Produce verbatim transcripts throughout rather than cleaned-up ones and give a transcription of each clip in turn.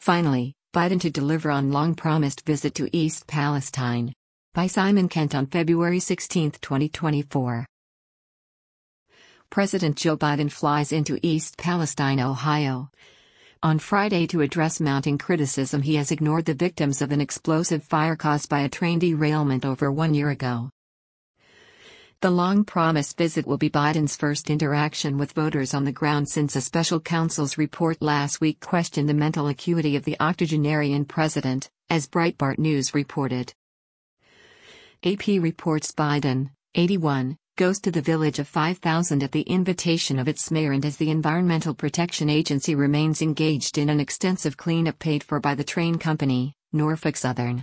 Finally, Biden to deliver on long-promised visit to East Palestine. By Simon Kent on February sixteenth, twenty twenty-four. President Joe Biden flies into East Palestine, Ohio. On Friday to address mounting criticism he has ignored the victims of an explosive fire caused by a train derailment over one year ago. The long-promised visit will be Biden's first interaction with voters on the ground since a special counsel's report last week questioned the mental acuity of the octogenarian president, as Breitbart News reported. A P reports Biden, eighty-one, goes to the village of five thousand at the invitation of its mayor and as the Environmental Protection Agency remains engaged in an extensive cleanup paid for by the train company, Norfolk Southern.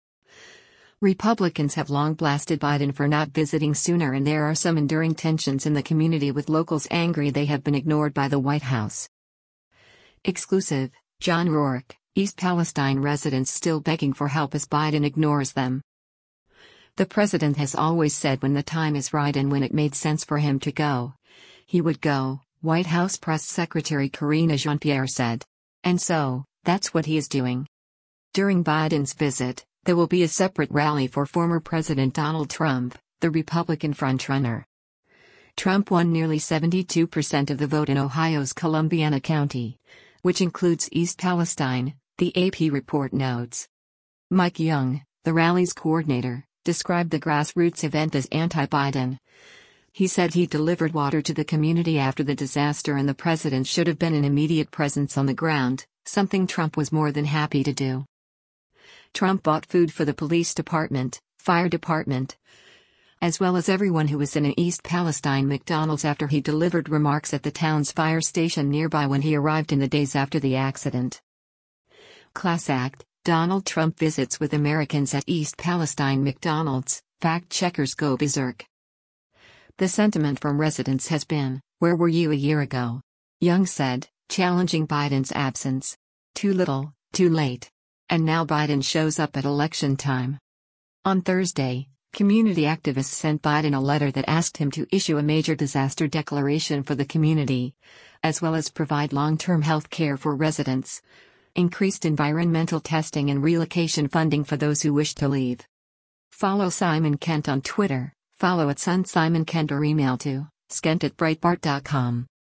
Republicans have long blasted Biden for not visiting sooner, and there are some enduring tensions in the community with locals angry they have been ignored by the White House. Exclusive, John Rourke, East Palestine residents still begging for help as Biden ignores them. The president has always said when the time is right and when it made sense for him to go, he would go, White House Press Secretary Karine Jean-Pierre said. And so, that's what he is doing. During Biden's visit, there will be a separate rally for former President Donald Trump, the Republican frontrunner. Trump won nearly seventy-two percent of the vote in Ohio's Columbiana County, which includes East Palestine, the A P report notes. Mike Young, the rally's coordinator, described the grassroots event as anti-Biden. He said he delivered water to the community after the disaster and the president should have been an immediate presence on the ground, something Trump was more than happy to do. Trump bought food for the police department, fire department, as well as everyone who was in an East Palestine McDonald's after he delivered remarks at the town's fire station nearby when he arrived in the days after the accident. Class Act, Donald Trump visits with Americans at East Palestine McDonald's, fact-checkers go berserk. The sentiment from residents has been, "Where were you a year ago?" Young said, challenging Biden's absence. Too little, too late. And now Biden shows up at election time. On Thursday, community activists sent Biden a letter that asked him to issue a major disaster declaration for the community, as well as provide long-term health care for residents, increased environmental testing and relocation funding for those who wish to leave. Follow Simon Kent on Twitter, follow at Sun Simon Kent or email to skent at breitbart dot com.